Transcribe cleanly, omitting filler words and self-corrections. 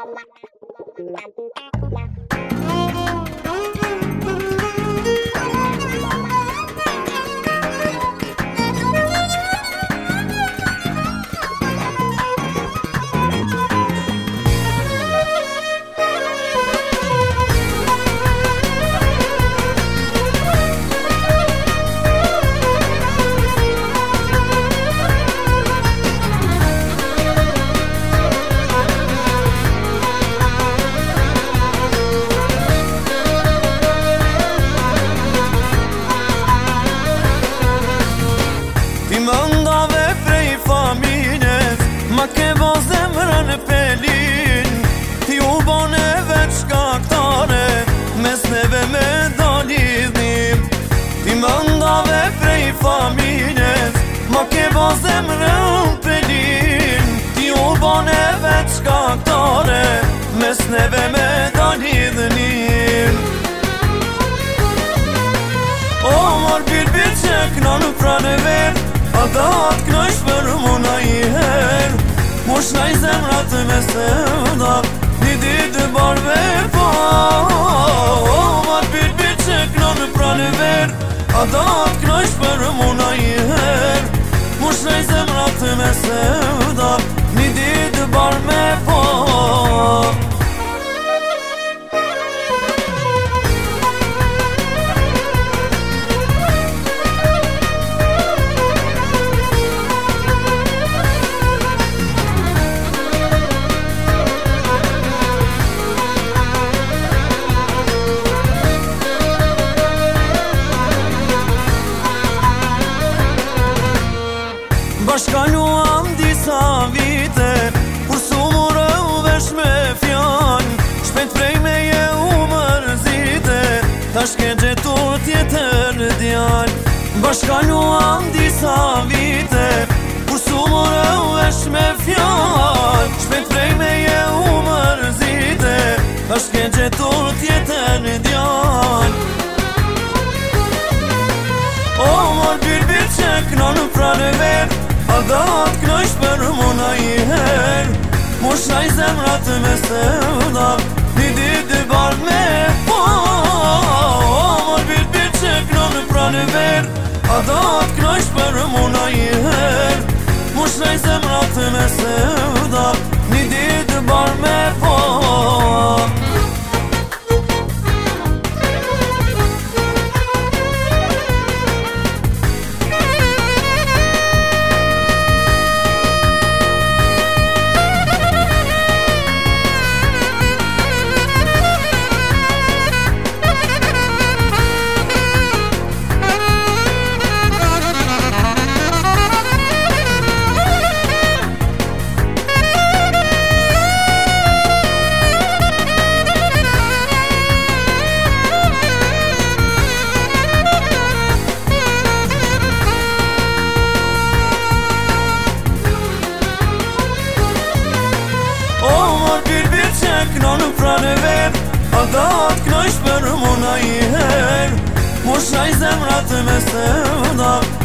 Ma ke bo zemrën pelin, ti u bone veç kaktare, mes neve me do lidhim. Ti më ndave prej familjes, ma ke bo zemrën pelin, ti u bone veç kaktare, mes neve me do lidhim. O mor bir që kënon pranë ver, a da të knojsh për muna i her. Mosh naj zemrat me sevda, një ditë barve po. Mar bir që kënon pranë ver, a da të knojsh për muna i her. Mosh naj zemrat me sevda, një ditë barve po. Bashkaluam disa vite, kur su murë vesh me fjan, shpejt prej me je u mërzite, ta shke gjetur tjetër djan. Bashkaluam disa vite, kur su murë vesh me fjan, shpejt prej me je u mërzite, ta shke gjetur tjetër djan. O mor bir që kënon pranë ver, a da të knojsh për muna i her. Mosh naj zemrat me sevda, një ditë bard me po. Mor bir që kënon pranë ver, a da të knojsh për muna i her. Mosh naj zemrat me sevda, një ditë bard me po. Kënon pranë ver, a da të knojsh për muna i her. Mosh naj zemrat me sevda,